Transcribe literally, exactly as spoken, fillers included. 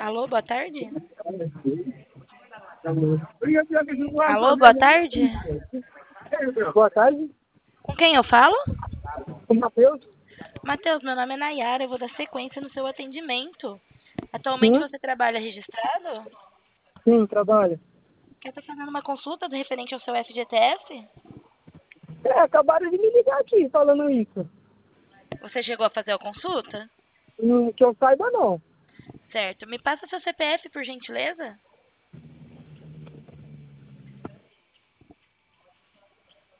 Alô, boa tarde? Alô, boa tarde? Boa tarde, Com quem eu falo? o Matheus. Matheus, meu nome é Nayara, eu vou dar sequência no seu atendimento. Atualmente Sim, você trabalha registrado? sim, trabalho. Quer estar fazendo uma consulta do referente ao seu F G T S? É, acabaram de me ligar aqui falando isso. Você chegou a fazer a consulta? Hum, que eu saiba, não. Certo. Me passa seu C P F, por gentileza?